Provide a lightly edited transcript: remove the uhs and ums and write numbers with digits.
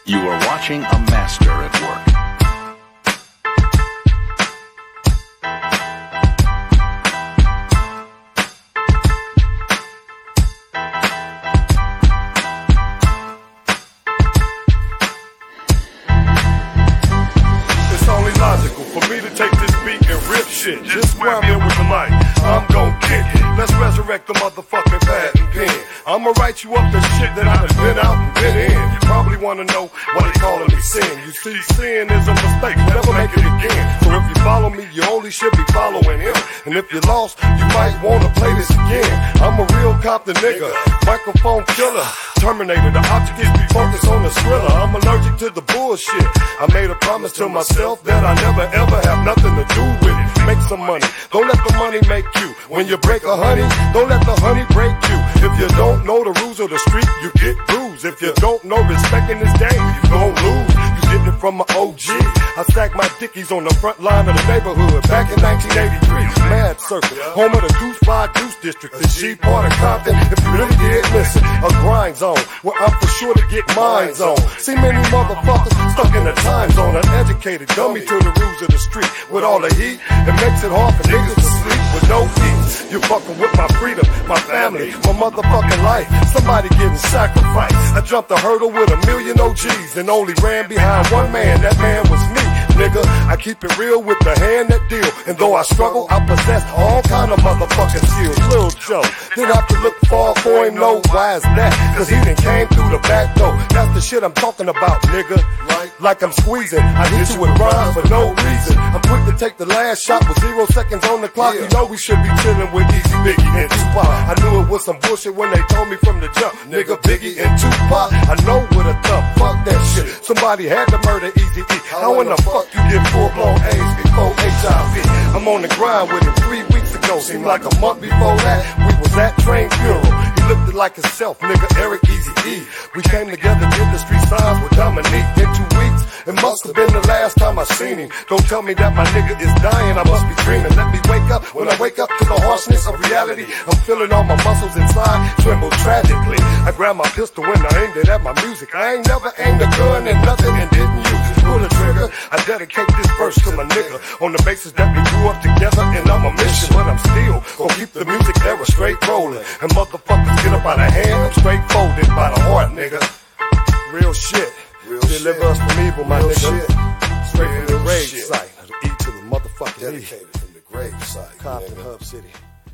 You are watching a master at work. It's only logical for me to take this beat and rip shit. Just where I'm in with the mic, I'm gon' kick it. Let's resurrect the motherfucking pad and pen. I'ma write you up the shit that I done been out and been in. You probably wanna know why they calling me sin. You see, sin is a mistake, never make it again. So if you follow me, you only should be following him. And if you're lost, you might wanna play this again. I'm a real Compton nigga, microphone killer, Terminator. The object is be focused on the thriller. I'm allergic to the bullshit. I made a promise to myself that I never ever have nothing to do with it. Make some money, don't let the money make you. When you break a honey, don't let the honey break you. If you don't know the rules of the street, you get bruised. If you don't know respect in this game, you gon' lose. You getting it from my OG. I stacked my dickies on the front line of the neighborhood back in 1983. Mad Circle, home of the Deuce 5 Deuce District, the G part of Compton. If you really did listen, a grind zone where I'm for sure to get mines on. See many motherfuckers stuck in the time zone, uneducated, dummy to the rules of the street. With all the heat, it makes it hard for niggas to sleep with no heat. You're fucking with my freedom, my family, my motherfucking life. Somebody getting sacrificed. I jumped a hurdle with a million OGs and only ran behind one man. That man was me, nigga. I keep it real with the hand that deal. And though I struggle, I possess all kind of motherfucking skills. Lil Joe, didn't have to look far for him, no, why is that? Cause he done came through the back door. That's the shit I'm talking about, nigga. Like I'm squeezing, I hit you with rhymes for no reason. I'm quick to take the last shot with 0 seconds on the clock. You know we should be chilling with Easy, Biggie, and Tupac. I knew it was some bullshit when they told me from the jump, nigga, Biggie and Tupac. I know with a thumb, fuck that shit. Somebody had to murder Eazy-E. How in the fuck you get full-blown AIDS before HIV? I'm on the grind with him 3 weeks ago. Seemed like a month before that, we was at Train funeral. He looked it like himself, nigga, Eric Eazy-E. We came together, did the street signs with Dominique in 2 weeks. It must have been the last time I seen him. Don't tell me that my nigga is dying, I must be dreaming. Let me wake up, when I wake up to the harshness of reality, I'm feeling all my muscles inside tremble tragically. I grabbed my pistol and I aimed it at my music. I ain't never aimed a gun at nothing and didn't use it. Pull the trigger, I dedicate this verse to my nigga on the basis that we grew up together and I'm a mission. But I'm still gonna keep the music era straight rolling. And motherfuckers get up out of hand, I'm straight folded by the heart, nigga. Real shit. Deliver us from evil, my nigga. Shit. Straight from the grave site. E to the motherfucking dedicated from the grave site. Compton, Hub City.